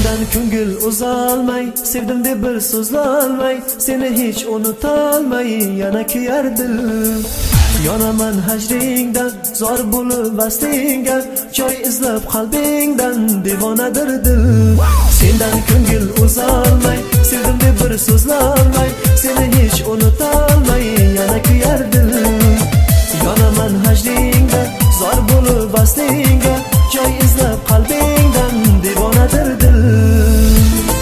Sendan ko'ngil uzolmay, sevdim deb bir so'zlolmay, seni hech unutolmay yana kuyar dilim. Yonaman hajringdan, zor bo'lib vastingga, joy izlab qalbingdan devonadir dilim. Sendan ko'ngil uzolmay, sevdim deb bir so'zlolmay, seni hech unutolmay yana kuyar dilim. Yonaman hajringdan, zor bo'lib vastingga, joy izlab qalbingdan devonadir dilim.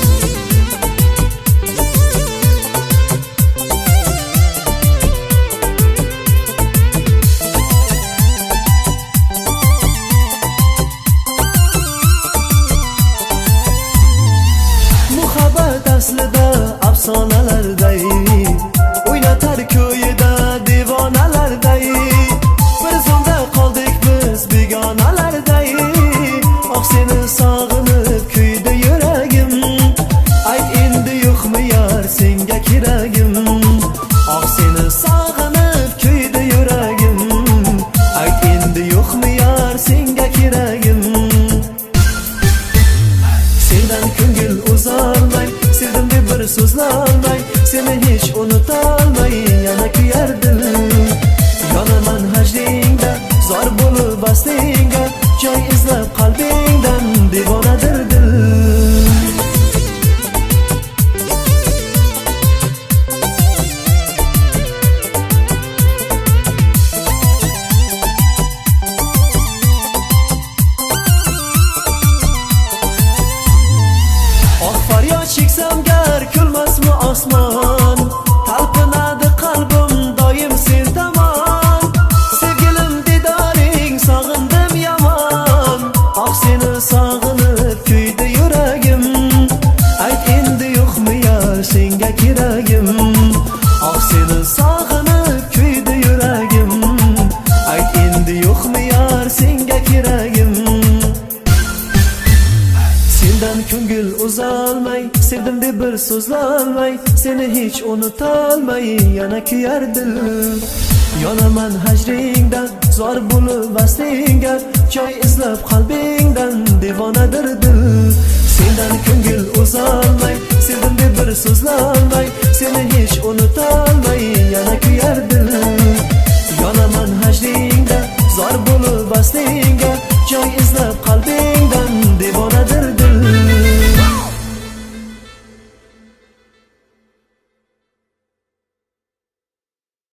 Muhabbat aslida afsonalarday, o'ynatar ko'yida devonalarday. Bir zonda qoldik biz begonalarday. Oh seni sog'inib kuydi yuragim. Ayt endi yo'qmi yar senga keragim. Oh seni sog'inib kuydi yuragim. Ayt endi yo'qmi yar senga keragim. Sendan ko'ngil uzolmay, sevdim deb bir so'zlolmay, seni hech unutolmay yana kuyar dilim. Yonaman hajringda, zor bo'lib vastingga, joy izlab qalbingdan devonadir dilim. Oh faryod cheksam gar kulmasmi osmon, talpinadi qalbim doim sen tomon. Sevgilim didoring sog'indim yomon. Oh seni sog'inib kuydi yuragim. Ayt endi yo'qmi yar senga keragim. Oh seni sog'inib kuydi yuragim. Ayt endi yo'qmi yar senga keragim. Sendan ko'ngil uzolmay, sevdim deb bir so'zlolmay, seni hech unutolmay yana kuyar dilim. Yonaman hajringdan, zor bo'lib vastingga, joy izlab qalbingdan devonadir dilim. Sendan ko'ngil uzolmay, sevdim deb bir so'zlolmay, seni hech unutolmay yana kuyar dilim. Yonaman hajringdan, zor bo'lib vastingga, joy